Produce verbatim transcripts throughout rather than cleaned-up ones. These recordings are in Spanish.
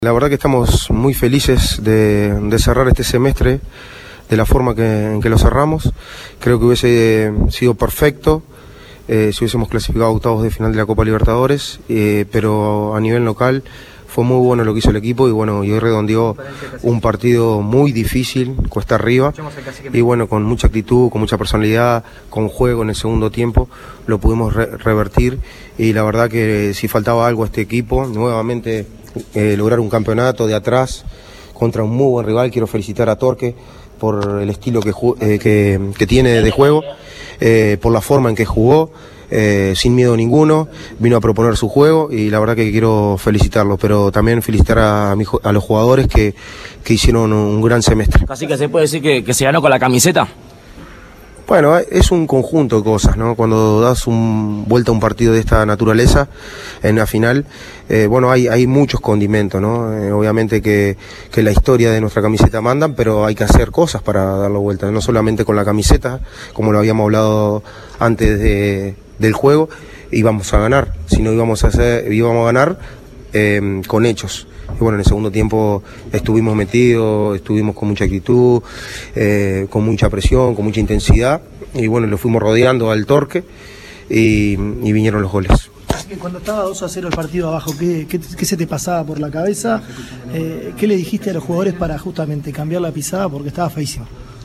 La verdad que estamos muy felices de, de cerrar este semestre de la forma que, en que lo cerramos. Creo que hubiese sido perfecto eh, si hubiésemos clasificado a octavos de final de la Copa Libertadores, eh, pero a nivel local fue muy bueno lo que hizo el equipo y bueno, y hoy redondeó un partido muy difícil, cuesta arriba, y bueno, con mucha actitud, con mucha personalidad, con juego en el segundo tiempo, lo pudimos re revertir y la verdad que si faltaba algo a este equipo, nuevamente eh, lograr un campeonato de atrás contra un muy buen rival. Quiero felicitar a Torque por el estilo que, eh, que, que tiene de juego, eh, por la forma en que jugó. Eh, sin miedo ninguno, vino a proponer su juego y la verdad que quiero felicitarlo, pero también felicitar a, mi, a los jugadores que, que hicieron un gran semestre. Así que se puede decir que, que se ganó con la camiseta. Bueno, es un conjunto de cosas, ¿no? Cuando das un, vuelta a un partido de esta naturaleza en la final, eh, bueno, hay, hay muchos condimentos, ¿no? Eh, obviamente que, que la historia de nuestra camiseta mandan, pero hay que hacer cosas para darlo vuelta, no solamente con la camiseta, como lo habíamos hablado antes de, del juego, íbamos a ganar, sino íbamos a, hacer, íbamos a ganar eh, con hechos. Y bueno, en el segundo tiempo estuvimos metidos, estuvimos con mucha actitud, eh, con mucha presión, con mucha intensidad, y bueno, lo fuimos rodeando al Torque y, y vinieron los goles. Cuando estaba dos a cero el partido abajo, ¿qué, qué, qué se te pasaba por la cabeza? Eh, ¿Qué le dijiste a los jugadores para justamente cambiar la pisada? Porque estaba feísimo.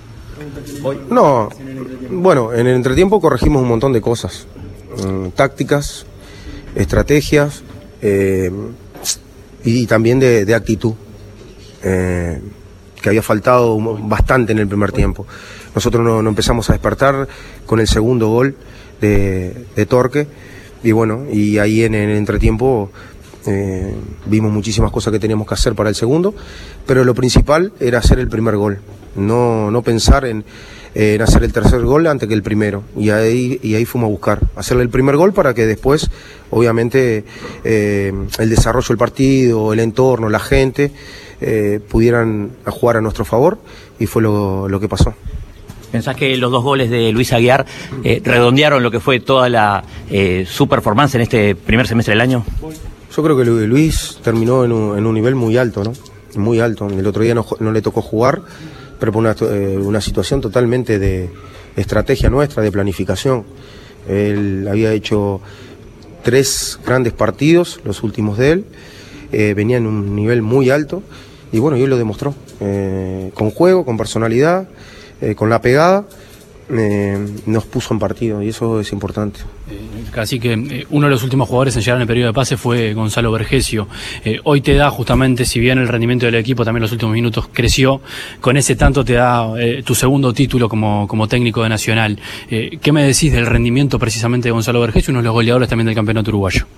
No, bueno, en el entretiempo corregimos un montón de cosas, um, tácticas, estrategias, eh, y también de, de actitud, eh, que había faltado bastante en el primer tiempo. Nosotros no, no empezamos a despertar con el segundo gol de, de Torque, y bueno, y ahí en el entretiempo eh, vimos muchísimas cosas que teníamos que hacer para el segundo, pero lo principal era hacer el primer gol, no, no pensar en, en hacer el tercer gol antes que el primero, y ahí, y ahí fuimos a buscar, hacerle el primer gol para que después, obviamente, eh, el desarrollo del partido, el entorno, la gente, eh, pudieran jugar a nuestro favor, y fue lo, lo que pasó. ¿Pensás que los dos goles de Luis Aguiar eh, redondearon lo que fue toda la eh, su performance en este primer semestre del año? Yo creo que Luis terminó en un, en un nivel muy alto, ¿no? Muy alto. El otro día no, no le tocó jugar, pero por una, eh, una situación totalmente de estrategia nuestra, de planificación. Él había hecho tres grandes partidos, los últimos de él, eh, venía en un nivel muy alto, y bueno, y él lo demostró, eh, con juego, con personalidad, eh, con la pegada, eh, nos puso en partido, y eso es importante. Eh, casi que eh, uno de los últimos jugadores en llegar en el periodo de pase fue Gonzalo Vergesio. Eh, hoy te da justamente, si bien el rendimiento del equipo también en los últimos minutos creció, con ese tanto te da eh, tu segundo título como, como técnico de Nacional. Eh, ¿Qué me decís del rendimiento precisamente de Gonzalo Vergesio, uno de los goleadores también del campeonato uruguayo?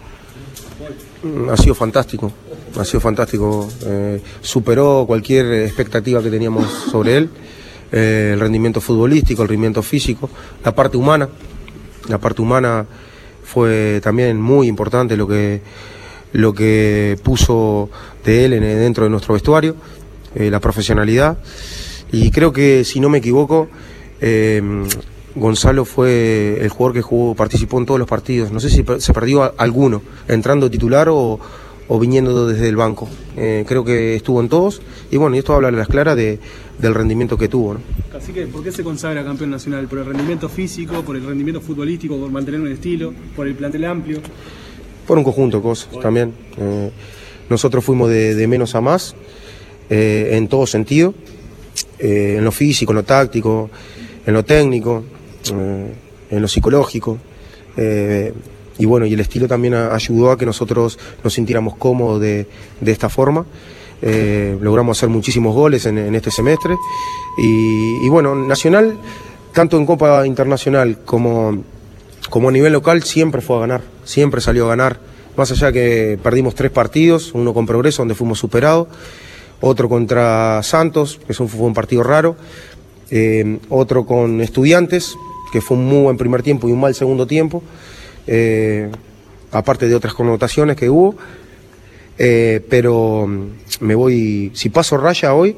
Ha sido fantástico, ha sido fantástico. Eh, superó cualquier expectativa que teníamos sobre él. Eh, el rendimiento futbolístico, el rendimiento físico, la parte humana, la parte humana fue también muy importante lo que, lo que puso de él en, dentro de nuestro vestuario, eh, la profesionalidad, y creo que si no me equivoco, eh, Gonzalo fue el jugador que jugó, participó en todos los partidos, no sé si se perdió alguno, entrando titular o, o viniendo desde el banco, eh, creo que estuvo en todos, y bueno, y esto habla a las claras de, del rendimiento que tuvo, ¿no? Así que, ¿por qué se consagra campeón nacional? ¿Por el rendimiento físico, por el rendimiento futbolístico, por mantener un estilo, por el plantel amplio? Por un conjunto de cosas también. Eh, nosotros fuimos de, de menos a más, eh, en todo sentido, eh, en lo físico, en lo táctico, en lo técnico, eh, en lo psicológico, eh, y bueno, y el estilo también a, ayudó a que nosotros nos sintiéramos cómodos de, de esta forma. Eh, logramos hacer muchísimos goles en, en este semestre, y, y bueno, Nacional, tanto en Copa Internacional como, como a nivel local, siempre fue a ganar, siempre salió a ganar, más allá que perdimos tres partidos, uno con Progreso, donde fuimos superados, otro contra Santos, que fue un partido raro, eh, otro con Estudiantes, que fue un muy buen primer tiempo y un mal segundo tiempo, eh, aparte de otras connotaciones que hubo. Eh, pero me voy, si paso raya hoy,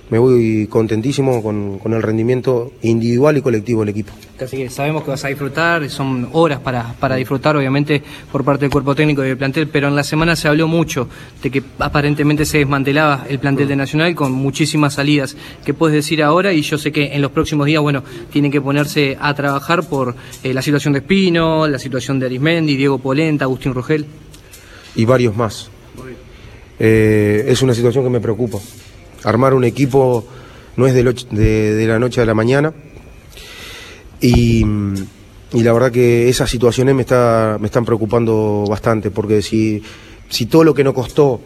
me voy contentísimo con, con el rendimiento individual y colectivo del equipo. Así que sabemos que vas a disfrutar, son horas para, para disfrutar obviamente por parte del cuerpo técnico y del plantel, pero en la semana se habló mucho de que aparentemente se desmantelaba el plantel de Nacional con muchísimas salidas. ¿Qué puedes decir ahora? Y yo sé que en los próximos días, bueno, tienen que ponerse a trabajar por eh, la situación de Espino, la situación de Arismendi, Diego Polenta, Agustín Rogel. Y varios más. Eh, es una situación que me preocupa. Armar un equipo no es de, lo, de, de la noche a la mañana y, y la verdad que esas situaciones me, está, me están preocupando bastante, porque si, si todo lo que nos costó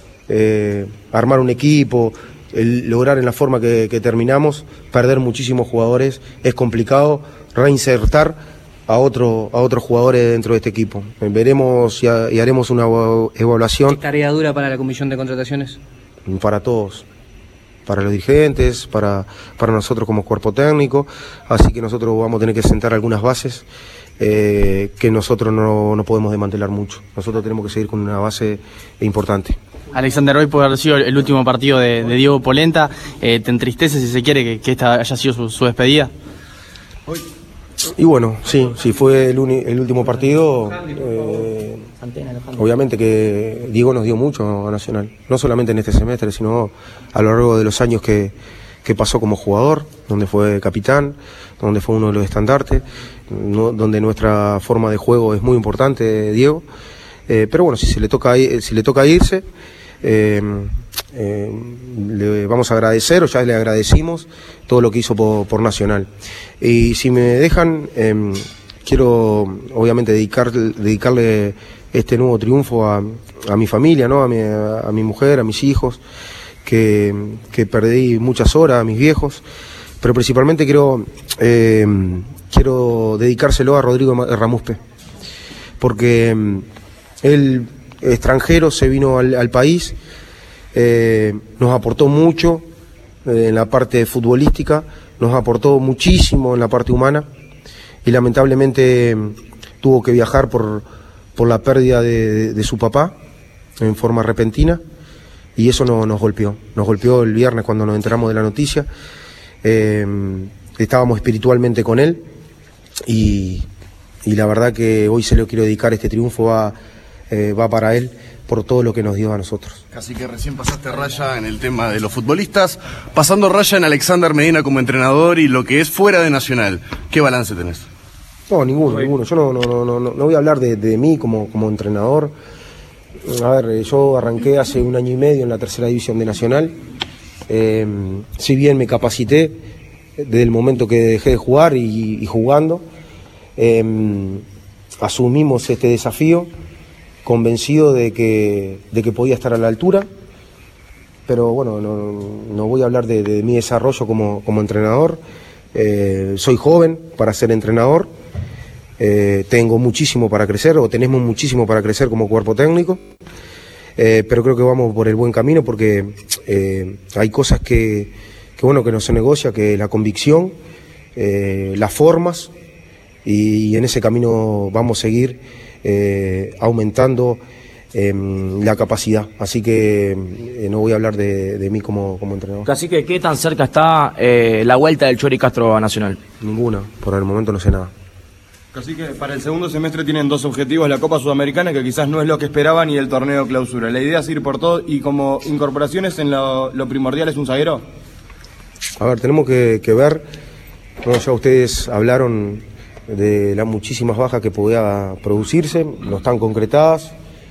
eh, armar un equipo, el lograr en la forma que, que terminamos, perder muchísimos jugadores, es complicado reinsertar a, otro, a otros jugadores dentro de este equipo. Veremos y, a, y haremos una evaluación. ¿Tarea dura para la comisión de contrataciones? Para todos. Para los dirigentes, para, para nosotros como cuerpo técnico, así que nosotros vamos a tener que sentar algunas bases eh, que nosotros no, no podemos desmantelar mucho. Nosotros tenemos que seguir con una base importante. Alexander, hoy puede haber sido el último partido de, de Diego Polenta, eh, ¿te entristece si se quiere que, que esta haya sido su, su despedida? Hoy. Y bueno, sí, sí fue el, uni, el último partido, eh, obviamente que Diego nos dio mucho a Nacional, no solamente en este semestre, sino a lo largo de los años que, que pasó como jugador, donde fue capitán, donde fue uno de los estandartes, no, donde nuestra forma de juego es muy importante, Diego, eh, pero bueno, si, se le toca, si le toca irse, eh, eh, le vamos a agradecer, o ya le agradecimos todo lo que hizo por, por Nacional. Y si me dejan, eh, quiero obviamente dedicar, dedicarle este nuevo triunfo a, a mi familia, ¿no? a, mi, a mi mujer, a mis hijos, que, que perdí muchas horas, a mis viejos, pero principalmente quiero, eh, quiero dedicárselo a Rodrigo Ramuspe, porque él, extranjero, se vino al, al país, eh, nos aportó mucho eh, en la parte futbolística, nos aportó muchísimo en la parte humana y lamentablemente tuvo que viajar por, por la pérdida de, de, de su papá en forma repentina y eso no, nos golpeó, nos golpeó el viernes cuando nos enteramos de la noticia. Eh, estábamos espiritualmente con él y, y la verdad que hoy se le quiero dedicar este triunfo a Eh, va para él por todo lo que nos dio a nosotros. Casi que recién pasaste raya en el tema de los futbolistas, pasando raya en Alexander Medina como entrenador y lo que es fuera de Nacional. ¿Qué balance tenés? No, ninguno, ninguno. Yo no, no, no, no, no voy a hablar de, de mí como, como entrenador. A ver, yo arranqué hace un año y medio en la tercera división de Nacional. Eh, si bien me capacité desde el momento que dejé de jugar y, y jugando, eh, asumimos este desafío convencido de que, de que podía estar a la altura, pero bueno, no, no voy a hablar de, de mi desarrollo como, como entrenador. Eh, soy joven para ser entrenador, eh, tengo muchísimo para crecer, o tenemos muchísimo para crecer como cuerpo técnico, eh, pero creo que vamos por el buen camino porque eh, hay cosas que, que, bueno, que no se negocia, que la convicción, eh, las formas, y, y en ese camino vamos a seguir Eh, aumentando eh, la capacidad, así que eh, no voy a hablar de, de mí como, como entrenador. Cacique, ¿qué tan cerca está eh, la vuelta del Chori Castro a Nacional? Ninguna, por el momento no sé nada. Cacique, para el segundo semestre tienen dos objetivos, la Copa Sudamericana, que quizás no es lo que esperaban, y el torneo clausura. ¿La idea es ir por todo y como incorporaciones en lo, lo primordial es un zaguero? A ver, tenemos que, que ver, no, ya ustedes hablaron de las muchísimas bajas que podía producirse, no están concretadas,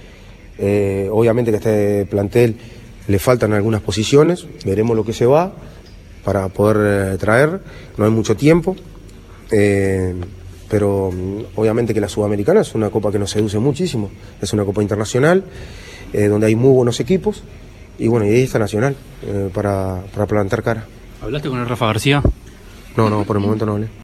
eh, obviamente que a este plantel le faltan algunas posiciones, veremos lo que se va para poder eh, traer, no hay mucho tiempo, eh, pero obviamente que la Sudamericana es una copa que nos seduce muchísimo, es una copa internacional, eh, donde hay muy buenos equipos, y bueno, y ahí está Nacional, eh, para, para plantar cara. ¿Hablaste con el Rafa García? No, no, por el momento no hablé.